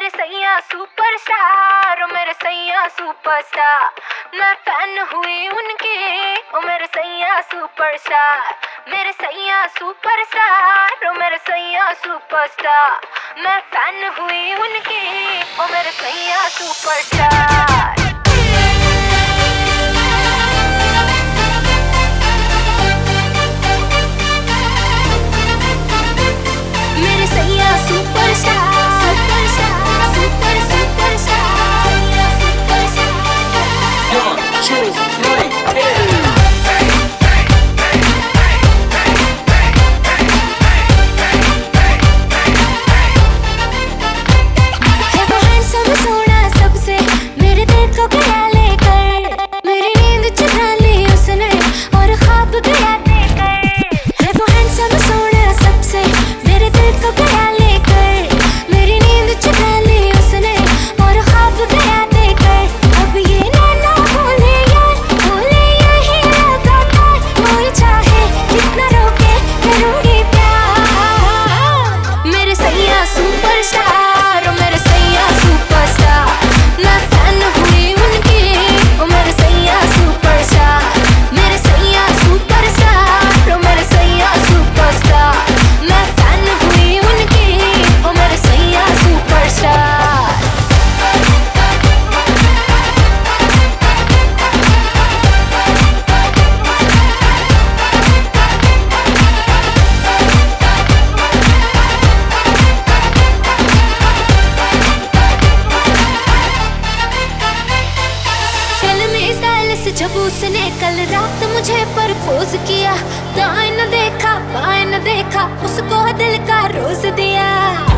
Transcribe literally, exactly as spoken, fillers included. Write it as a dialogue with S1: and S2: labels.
S1: मेरे सैया सुपरस्टार, ओ मेरे सैया सुपरस्टार, मैं फैन हुई उनकी, ओ मेरे सैया सुपरस्टार, मेरे सैया सुपरस्टार, ओ मेरे सैया सुपरस्टार, मैं फैन हुई उनकी, ओ मेरे सैया सुपरस्टार। जब उसने कल रात मुझे प्रपोज किया, दाएं न देखा बाएं न देखा, उसको दिल का रोज दिया।